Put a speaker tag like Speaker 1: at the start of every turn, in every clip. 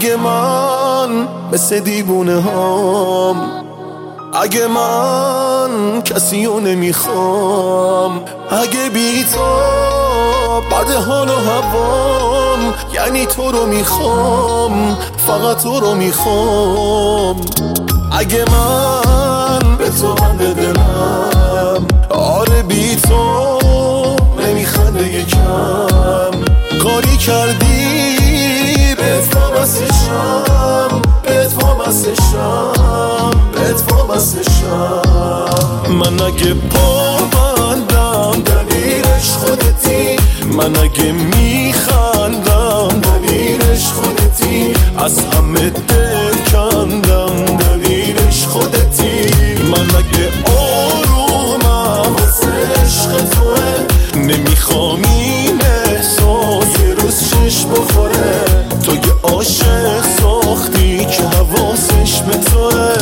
Speaker 1: اگه من مثل دیوونه هام، اگه من کسی رو نمیخوام، اگه بی تو بد حال و هوام، یعنی تو رو میخوام، فقط تو رو میخوام. اگه من به تو بنده دلم، آره بی تو نمیخنده یکم، کاری کردی بهت وابستشم، بهت وابستشم، بهت وابستشم. من اگه پا بندم دلیلش خودتی، من اگه میخندم دلیلش خودتی، از همه دل کندم دلیلش خودتی. من اگه آرومم واسه عشق توه، نمیخوام این احساس یه روز چشم بخوره، تو یه عاشق ساختی که حواسش به توه.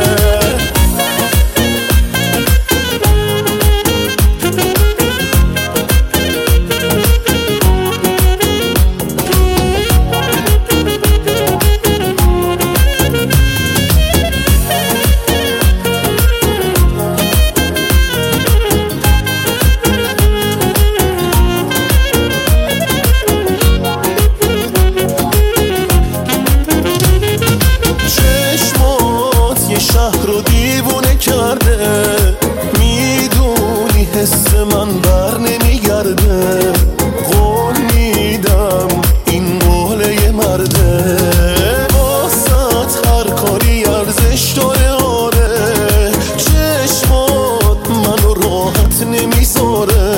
Speaker 1: شهر رو دیوونه کرده، میدونی حس من بر نمیگرده، قول میدم این قول یه مرده، واسط هر کاری ارزش داره. آره چشمات منو راحت نمیذاره،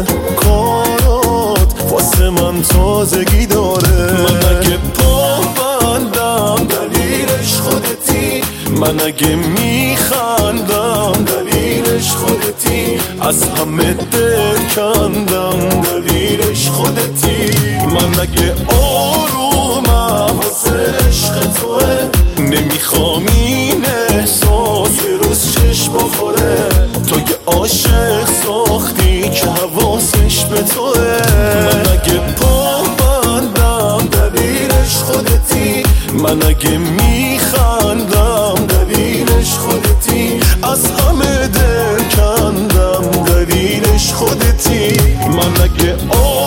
Speaker 1: کارات واسه من تازگی داره. من اگه پا بندم دلیلش خودتی، من اگه میخندم دلیلش خودتی، از همه دل کندم دلیلش خودتی. من اگه آرومم واسه عشق توه، نمیخوام این احساس یه روز چشم بخوره، تو یه عاشق ساختی که حواسش به توه. من اگه پا بندم دلیلش خودتی، من اگه میخندم دلیلش خودتی، از همه دل کندم دلیلش خودتی. من اگه